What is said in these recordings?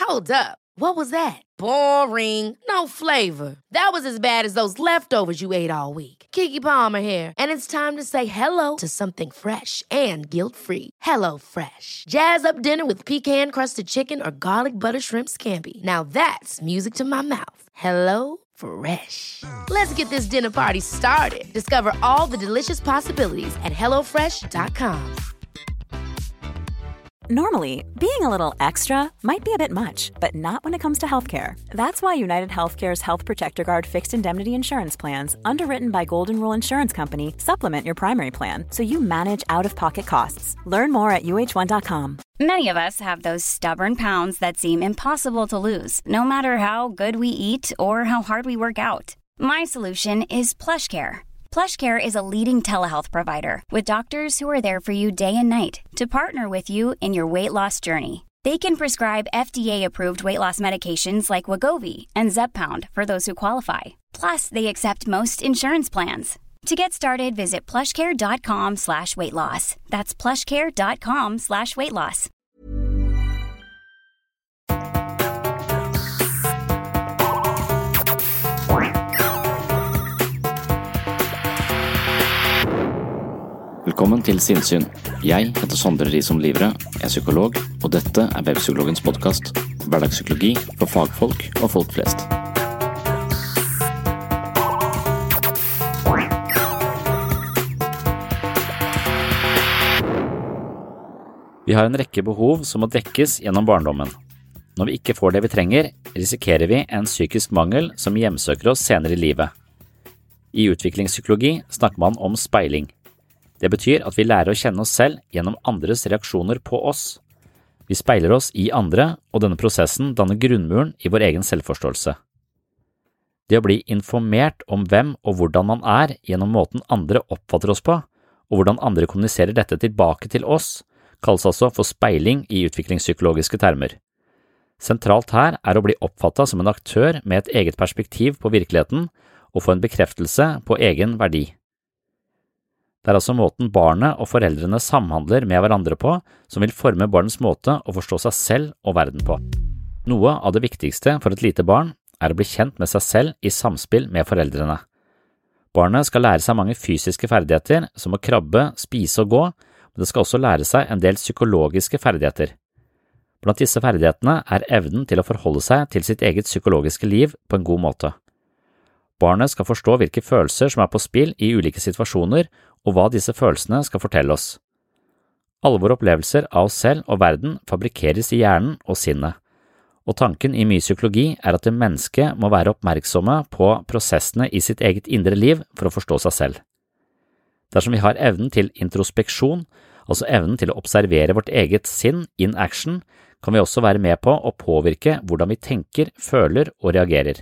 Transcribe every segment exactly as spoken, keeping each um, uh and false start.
Hold up. What was that? Boring. No flavor. That was as bad as those leftovers you ate all week. Keke Palmer here, and it's time to say hello to something fresh and guilt-free. Hello Fresh. Jazz up dinner with pecan-crusted chicken or garlic butter shrimp scampi. Now that's music to my mouth. Hello Fresh. Let's get this dinner party started. Discover all the delicious possibilities at hello fresh dot com. Normally, being a little extra might be a bit much, but not when it comes to healthcare. That's why United Healthcare's Health Protector Guard fixed indemnity insurance plans, underwritten by Golden Rule Insurance Company, supplement your primary plan so you manage out-of-pocket costs. Learn more at U H one dot com. Many of us have those stubborn pounds that seem impossible to lose, no matter how good we eat or how hard we work out. My solution is PlushCare. PlushCare is a leading telehealth provider with doctors who are there for you day and night to partner with you in your weight loss journey. They can prescribe F D A-approved weight loss medications like Wegovy and Zepbound for those who qualify. Plus, they accept most insurance plans. To get started, visit plushcare.com slash weight loss. That's plushcare.com slash weight loss. Velkommen til Sinnsyn. Jeg heter Sondre Risom Livre, jeg er psykolog, og dette er Webpsykologens podcast. Hverdagspsykologi for fagfolk og folk flest. Vi har en rekke behov som må dekkes gjennom barndommen. Når vi ikke får det vi trenger, risikerer vi en psykisk mangel som hjemsøker oss senere i livet. I utviklingspsykologi snakker man om speiling. Det betyr at vi lærer å kjenne oss selv gjennom andres reaksjoner på oss. Vi speiler oss i andre, og denne prosessen danner grunnmuren i vår egen selvforståelse. Det å bli informert om hvem og hvordan man er gjennom måten andre oppfatter oss på, og hvordan andre kommuniserer dette tilbake til oss, kalles altså for speiling i utviklingspsykologiske termer. Sentralt her er å bli oppfattet som en aktør med et eget perspektiv på virkeligheten og få en bekreftelse på egen verdi. Det er altså måten barnet og foreldrene samhandler med hverandre på som vil forme barnets måte å forstå seg selv og verden på. Noe av det viktigste for et lite barn er å bli kjent med seg selv i samspill med foreldrene. Barnet skal lære seg mange fysiske ferdigheter som å krabbe, spise og gå, men det skal også lære seg en del psykologiske ferdigheter. Blant disse ferdighetene er evnen til å forholde seg til sitt eget psykologiske liv på en god måte. Barnet skal forstå hvilke følelser som er på spill i ulike situasjoner, og hva disse følelsene skal fortelle oss. Alle våre opplevelser av oss selv og verden fabrikeres i hjernen og sinnet, og tanken i mye psykologi er at det mennesket må være oppmerksomme på prosessene i sitt eget indre liv for å forstå seg selv. Dersom vi har evnen til introspeksjon, altså evnen til å observere vårt eget sinn in action, kan vi også være med på å påvirke hvordan vi tenker, føler og reagerer.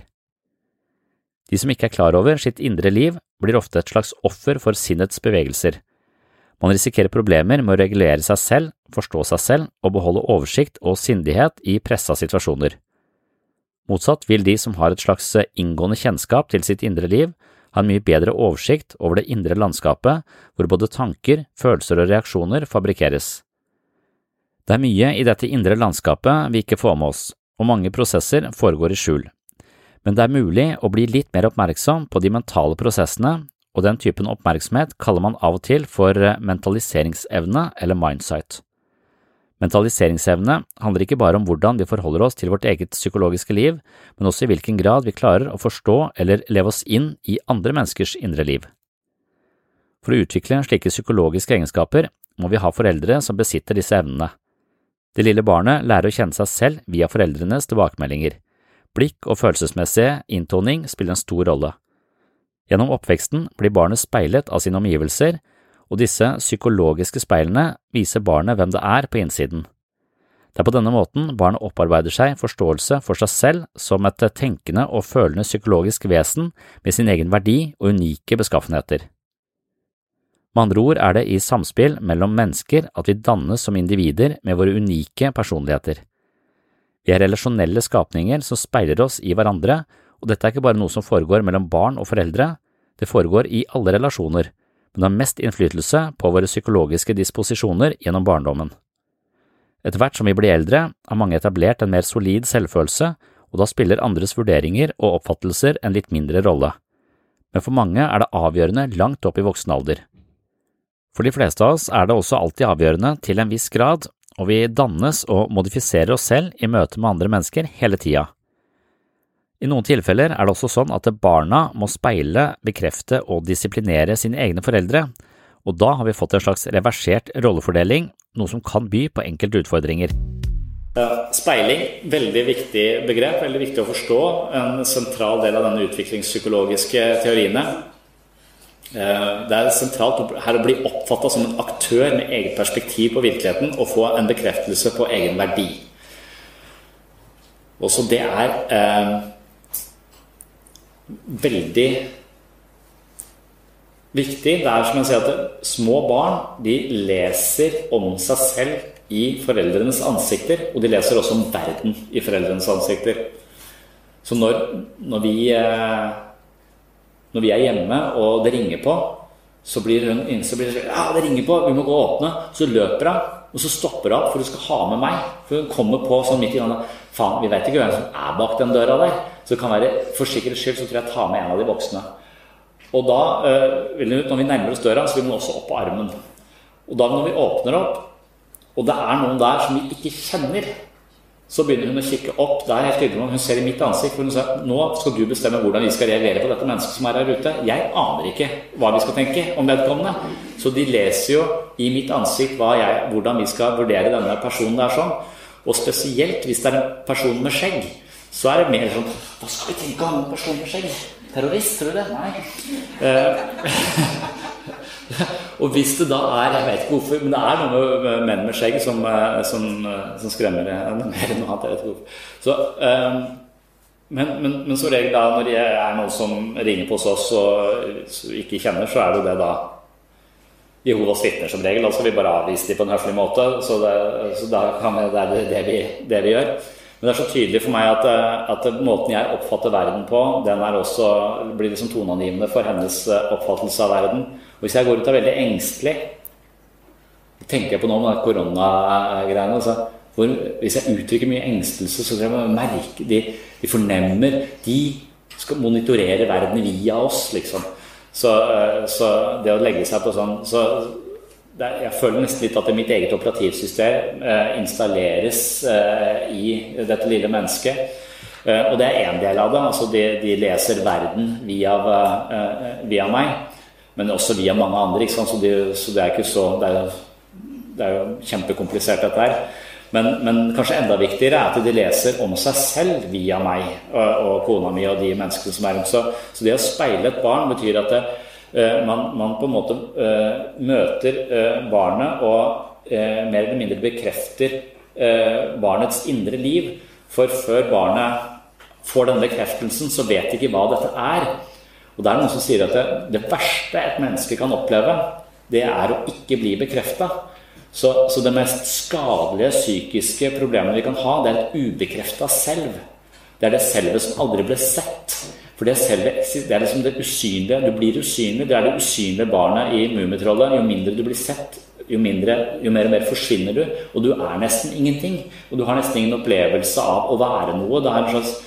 De som ikke er klar over sitt indre liv, blir ofte et slags offer for sinnets bevegelser. Man risikerer problemer med å regulere seg selv, forstå seg selv og beholde oversikt og sindighet i pressa situasjoner. Motsatt vil de som har et slags inngående kjennskap til sitt indre liv, ha en mye bedre oversikt over det indre landskapet, hvor både tanker, følelser og reaksjoner fabrikeres. Det er mye i dette indre landskapet vi ikke får med oss, og mange prosesser foregår i skjul. Men det er mulig å bli litt mer oppmerksom på de mentale prosessene, og den typen oppmerksomhet kaller man av og til for mentaliseringsevne eller mindsight. Mentaliseringsevne handler ikke bare om hvordan vi forholder oss til vårt eget psykologiske liv, men også i hvilken grad vi klarer å forstå eller leve oss inn i andre menneskers indre liv. For å utvikle slike psykologiske egenskaper må vi ha foreldre som besitter disse evnene. Det lille barnet lærer å kjenne seg selv via foreldrenes tilbakemeldinger. Blikk og følelsesmessig inntoning spiller en stor rolle. Gjennom oppveksten blir barnet speilet av sine omgivelser, og disse psykologiske speilene viser barnet hvem det er på innsiden. Det er på denne måten barnet opparbeider seg forståelse for seg selv som et tenkende og følende psykologisk vesen med sin egen verdi og unike beskaffenheter. Med andre ord er det i samspill mellom mennesker at vi dannes som individer med våre unike personligheter. Vi er relasjonelle skapninger som speiler oss i hverandre, og dette er ikke bare noe som foregår mellom barn og foreldre, det foregår i alle relasjoner, men det har mest innflytelse på våre psykologiske disposisjoner gjennom barndommen. Etter hvert som vi blir eldre, har mange etablert en mer solid selvfølelse, og da spiller andres vurderinger og oppfattelser en litt mindre rolle. Men for mange er det avgjørende langt opp i voksen alder. For de fleste av oss er det også alltid avgjørende til en viss grad, og vi dannes og modifiserer oss selv i møte med andre mennesker hele tida. I noen tilfeller er det også sånn at barna må speile, bekrefte og disiplinere sine egne foreldre, og da har vi fått en slags reversert rollefordeling, noe som kan by på enkelte utfordringer. Ja, speiling, veldig viktig begrep, veldig viktig å forstå, en sentral del av denne utviklingspsykologiske teoriene. Det er sentralt her å bli oppfattet som en aktør med eget perspektiv på virkeligheten og få en bekreftelse på egen verdi. Også det er eh, veldig viktig. Det er som jeg sier at små barn, de leser om seg selv i foreldrenes ansikter, og de leser også om verden i foreldrenes ansikter. Så når, når vi eh, Når vi er hjemme og det ringer på, så blir hun inne, så blir det sånn, ja, det ringer på, vi må gå og åpne. Så løper hun, og så stopper hun, for hun skal ha med meg. For hun kommer på sånn midt i gangen, faen, vi vet ikke hvem som er bak den døra der. Så det kan være, for sikkerhets skyld, så tror jeg ta med en av de voksne. Og da, øh, når vi nærmer oss døra, så vil hun også opp på armen. Og da når vi åpner opp, og det er noen der som vi ikke kjenner, så begynner hun å kikke opp. Det er helt tydelig om hun ser i mitt ansikt, for hun sier, nå skal du bestemme hvordan vi skal reagere på dette mennesket som er her ute. Jeg aner ikke hva vi skal tenke om vedkommende. Så de leser jo i mitt ansikt hva jeg, hvordan vi skal vurdere denne personen der sånn. Og spesielt hvis det er en person med skjegg, så er det mer sånn, hva skal vi tenke om en person med skjegg? Terrorist, tror du det? Nei. Uh, og hvis det da er, jeg vet ikke hvorfor, men det er noen menn med skjegg som, som, som skremmer mer enn noe annet, jeg vet ikke hvorfor. Så, um, men, men, men så regel da, når det er noen som ringer på oss og ikke kjenner, så er det det da Jehovas vitner som regel, da skal vi bare avvise dem på en høflig måte, så, det, så da kan vi, det er det, det, vi, det vi gjør. Men det er så tydelig for meg at, at måten jeg oppfatter verden på, den er også, blir liksom toneangivende for hennes oppfattelse av verden. Og hvis jeg går ut og er veldig engstelig, tenker jeg på noe med koronagreiene, altså, hvor hvis jeg uttrykker mye engstelse, så tror jeg man merker, de, de fornemmer, de skal monitorere verden via oss, liksom. Så, så det å legge seg på sånn, så det, jeg føler nesten litt at mitt eget operativsystem eh, installeres eh, i dette lille mennesket. Eh, og det er en del av det, altså de, de leser verden via, eh, via meg, men også via mange andre, ikke sant? Så, de, så det er ikke så, det er, det er jo kjempekomplisert dette her. Men, men kanskje enda viktigere er at de leser om seg selv via meg og, og kona mi og de menneskene som er rundt. Så, så det å speile et barn betyr at det, uh, man, man på en måte uh, møter uh, barnet og uh, mer eller mindre bekrefter uh, barnets indre liv. For før barnet får denne bekreftelsen, så vet de ikke hva dette er. Og det er noen som sier at det, det verste et menneske kan oppleve, det er å ikke bli bekreftet. Så, så det mest skadelige psykiske problemet vi kan ha, det er et ubekreftet selv. Det er det selve som aldri ble sett. For det, selve, det er liksom det usynlige. Du blir usynlig, det er det usynlige barnet i Mumitrollet. Jo mindre du blir sett, jo, mindre, jo mer og mer forsvinner du. Og du er nesten ingenting. Og du har nesten ingen opplevelse av å være noe. Det er en slags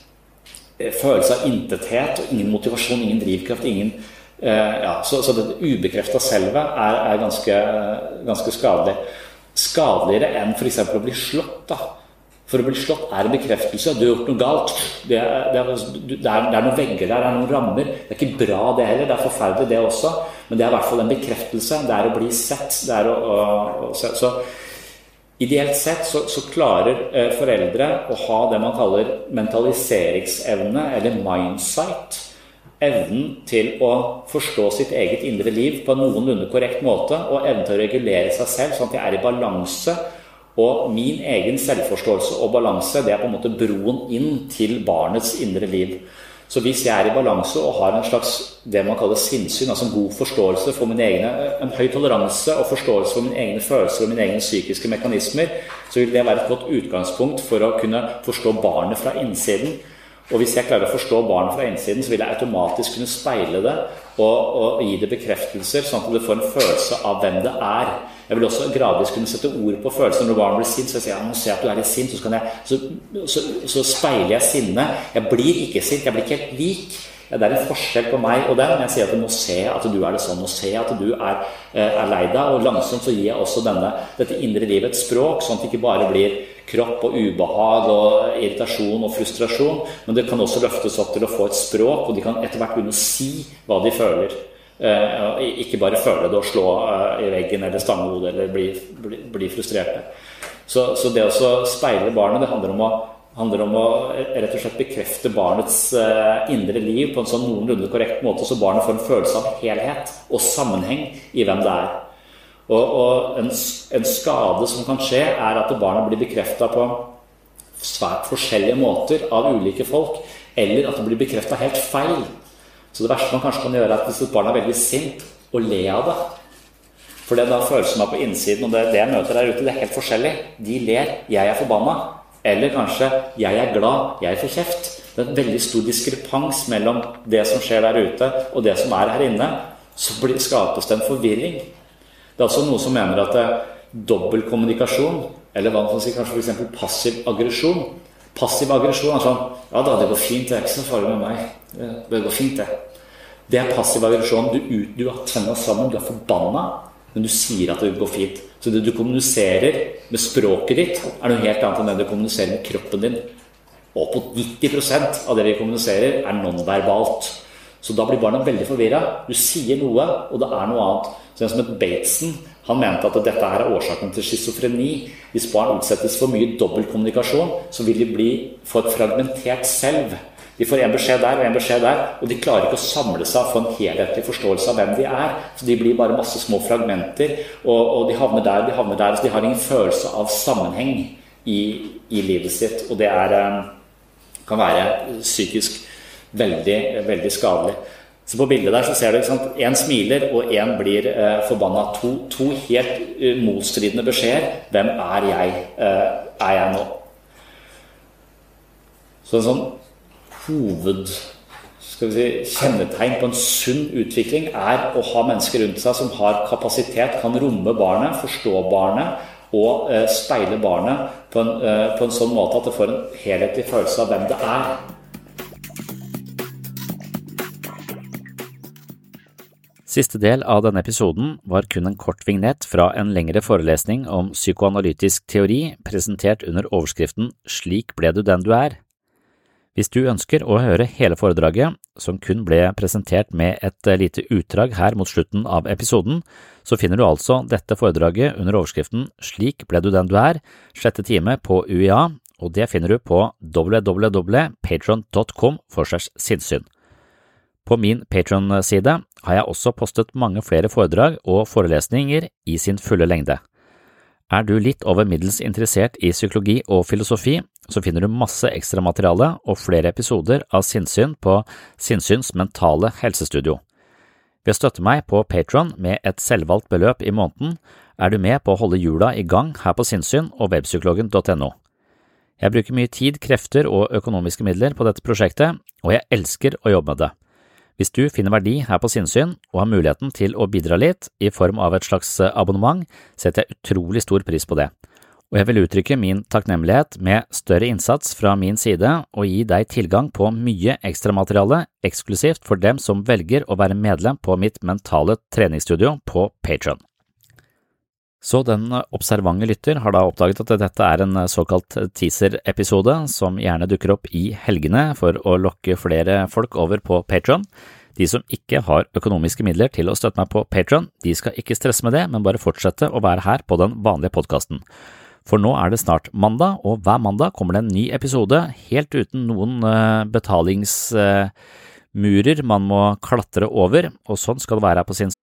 følelse av intethet, og ingen motivasjon, ingen drivkraft, ingen... Uh, ja, så, så det ubekreftet selve er, er ganske, ganske skadelig. Skadeligere enn for eksempel å bli slått da. For å bli slått er en bekreftelse. Du har gjort noe galt. Det er, det, er, det, er, det er noen vegger der, det er noen rammer. Det er ikke bra det heller, det er forferdelig det også. Men det er i hvert fall en bekreftelse. Det er å bli sett. Det er å, å, å, så, så ideelt sett så, så klarer eh, foreldre å ha det man kaller mentaliseringsevne, eller mindsight. Evnen til å forstå sitt eget indre liv på en noenlunde korrekt måte, og evnen til å regulere seg selv sånn at jeg er i balanse, og min egen selvforståelse og balanse, det er på en måte broen inn til barnets indre liv. Så hvis jeg er i balanse og har en slags, det man kaller sinnssyn, altså en god forståelse for mine egne, en høy toleranse og forståelse for mine egne følelser og mine egne psykiske mekanismer, så vil det være et godt utgangspunkt for å kunne forstå barnet fra innsiden. Og hvis jeg klarer å forstå barnet fra innsiden, så vil jeg automatisk kunne speile det og, og gi det bekreftelser, sånn at det får en følelse av hvem det er. Jeg vil også gradvis kunne sette ord på følelser. Når barnet blir sint, så sier jeg, nå ser jeg at du er litt sint, så, kan jeg, så, så, så speiler jeg sinne. Jeg blir ikke sint, jeg blir ikke helt lik. Ja, det er en forskjell på meg og den, men jeg sier at nå ser jeg at du er det sånn, nå ser jeg at du er, er lei deg, og langsomt så gir jeg også denne, dette indre livet et språk, sånn at det ikke bare blir kropp og ubehag og irritasjon og frustrasjon, men det kan også løftes opp til å få et språk, og de kan etter hvert begynne å si hva de føler. Eh, ikke bare føle det og slå eh, i veggen eller stange hodet eller bli, bli, bli frustrerte. Så, så det å speile barnet, det handler om å handler om å rett og slett bekrefte barnets uh, indre liv på en sånn noenlunde korrekt måte, så barnet får en følelse av helhet og sammenheng i hvem det er. Og, og en, en skade som kan skje er at barnet blir bekreftet på svært forskjellige måter av ulike folk, eller at det blir bekreftet helt feil. Så det verste man kanskje kan gjøre er at hvis et barn er veldig sint, og le av det. For det er da følelsen av på innsiden, og det, det jeg møter der ute, det er helt forskjellig. De ler, jeg er forbannet. Eller kanskje, jeg er glad, jeg får kjeft. Det er en veldig stor diskrepans mellom det som skjer der ute og det som er her inne. Så blir, skapes det en forvirring. Det er også noe som mener at det er dobbeltkommunikasjon, eller hva man kan si, kanskje for eksempel passiv aggresjon. Passiv aggresjon er sånn, ja da, det går fint, det er ikke så farlig med meg. Det går fint, det. Det er passiv aggresjon, du, du har tennet sammen, du er forbannet, men du sier at det går fint. Så det du kommuniserer med språket ditt er noe helt annet enn det du kommuniserer med kroppen din. Og på nitti prosent av det vi kommuniserer er nonverbalt. Så da blir barna veldig forvirret. Du sier noe, og det er noe annet. Så en som het Bateson, han mente at dette her er årsaken til schizofreni. Hvis barn utsettes for mye dobbeltkommunikasjon, så vil de bli, få et fragmentert selv. De får en beskjed der og en beskjed der, og de klarer ikke å samle seg og få en helhetlig forståelse av hvem de er. Så de blir bare masse små fragmenter, og, og de havner der, de havner der, så de har ingen følelse av sammenheng i, i livet sitt, og det er, kan være psykisk veldig, veldig skadelig. Så på bildet der så ser du, ikke sant, en smiler og en blir eh, forbannet. To, to helt uh, motstridende beskjeder. Hvem er jeg, uh, er jeg nå? Så en sånn hoved skal vi si, kjennetegn på en sunn utvikling er å ha mennesker rundt seg som har kapasitet, kan romme barnet, forstå barnet og eh, speile barnet på en, eh, på en sånn måte at det får en helhetlig følelse av hvem det er. Siste del av denne episoden var kun en kort vignett fra en lengre forelesning om psykoanalytisk teori presentert under overskriften «Slik ble du den du er». Hvis du ønsker å høre hele foredraget, som kun ble presentert med et lite utdrag her mot slutten av episoden, så finner du altså dette foredraget under overskriften «Slik ble du den du er», sjette time på U I A, og det finner du på w w w punktum patreon punktum com slash sinnssyn. På min Patreon-side har jeg også postet mange flere foredrag og forelesninger i sin fulle lengde. Er du litt over middels interessert i psykologi og filosofi, så finner du masse ekstra materiale og flere episoder av Sinnssyn på Sinnsyns mentale helsestudio. Ved å støtte meg på Patreon med et selvvalgt beløp i måneden, er du med på å holde hjula i gang her på Sinnssyn og webpsykologen punktum no. Jeg bruker mye tid, krefter og økonomiske midler på dette prosjektet, og jeg elsker å jobbe med det. Hvis du finner verdi her på Sinnssyn og har muligheten til å bidra litt i form av et slags abonnement, setter jeg utrolig stor pris på det. Og jeg vil uttrykke min takknemlighet med større innsats fra min side og gi deg tilgang på mye ekstra materiale eksklusivt for dem som velger å være medlem på mitt mentale treningsstudio på Patreon. Så den observante lytter har da oppdaget at dette er en såkalt teaser-episode som gjerne dukker opp i helgene for å lokke flere folk over på Patreon. De som ikke har økonomiske midler til å støtte meg på Patreon, de skal ikke stresse med det, men bare fortsette å være her på den vanlige podcasten. For nå er det snart mandag, og hver mandag kommer det en ny episode, helt uten noen betalingsmurer man må klatre over, og sånn skal det være her på sin.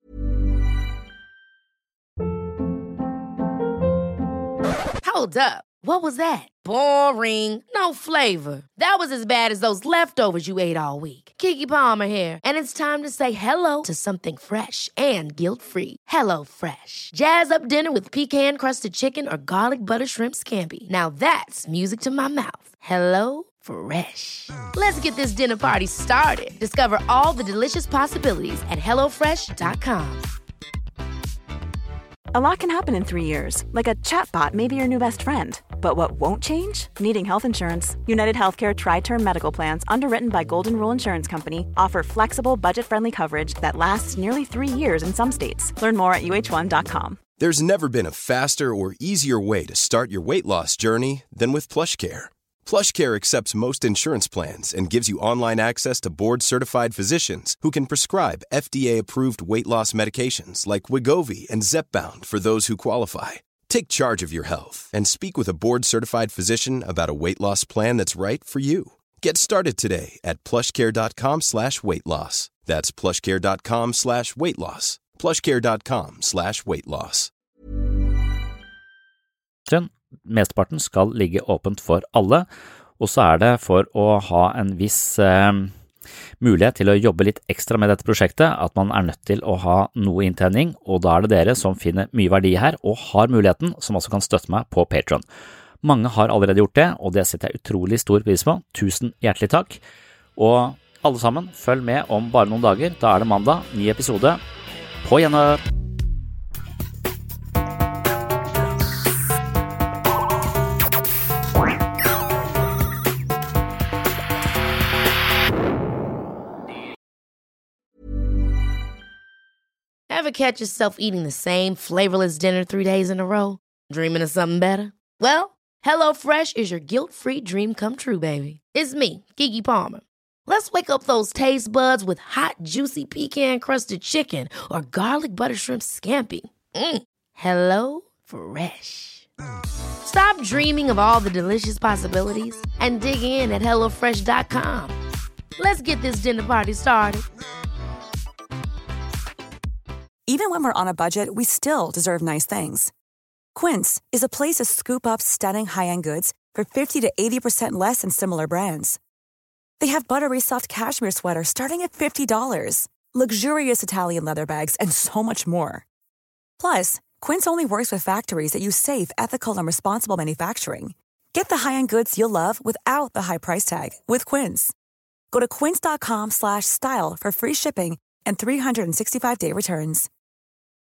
Hold up. What was that? Boring. No flavor. That was as bad as those leftovers you ate all week. Keke Palmer here, and it's time to say hello to something fresh and guilt-free. Hello Fresh. Jazz up dinner with pecan-crusted chicken or garlic butter shrimp scampi. Now that's music to my mouth. Hello Fresh. Let's get this dinner party started. Discover all the delicious possibilities at hello fresh dot com. A lot can happen in three years, like a chatbot may be your new best friend. But what won't change? Needing health insurance. United Healthcare Tri-Term Medical Plans, underwritten by Golden Rule Insurance Company, offer flexible, budget-friendly coverage that lasts nearly three years in some states. Learn more at U H one dot com. There's never been a faster or easier way to start your weight loss journey than with PlushCare. PlushCare accepts most insurance plans and gives you online access to board-certified physicians who can prescribe F D A-approved weight loss medications like Wegovy and Zepbound for those who qualify. Take charge of your health and speak with a board-certified physician about a weight loss plan that's right for you. Get started today at plushcare.com slash weight loss. That's plushcare.com slash weight loss. plushcare.com slash weight loss. Mesteparten skal ligge åpent for alle, og så er det for å ha en viss eh, mulighet til å jobbe litt ekstra med dette prosjektet, at man er nødt til å ha noe inntjening, og da er det dere som finner mye verdi her, og har muligheten, som også kan støtte meg på Patreon. Mange har allerede gjort det, og det setter jeg utrolig stor pris på. Tusen hjertelig takk. Og alle sammen, følg med om bare noen dager. Da er det mandag, ny episode. På gjenhør! Ever catch yourself eating the same flavorless dinner three days in a row? Dreaming of something better? Well, HelloFresh is your guilt-free dream come true, baby. It's me, Keke Palmer. Let's wake up those taste buds with hot, juicy pecan-crusted chicken or garlic butter shrimp scampi. Mm. Hello Fresh. Stop dreaming of all the delicious possibilities and dig in at hello fresh dot com. Let's get this dinner party started. Even when we're on a budget, we still deserve nice things. Quince is a place to scoop up stunning high-end goods for fifty to eighty percent less than similar brands. They have buttery soft cashmere sweaters starting at fifty dollars, luxurious Italian leather bags, and so much more. Plus, Quince only works with factories that use safe, ethical, and responsible manufacturing. Get the high-end goods you'll love without the high price tag with Quince. Go to quince dot com slash style for free shipping and three sixty-five day returns.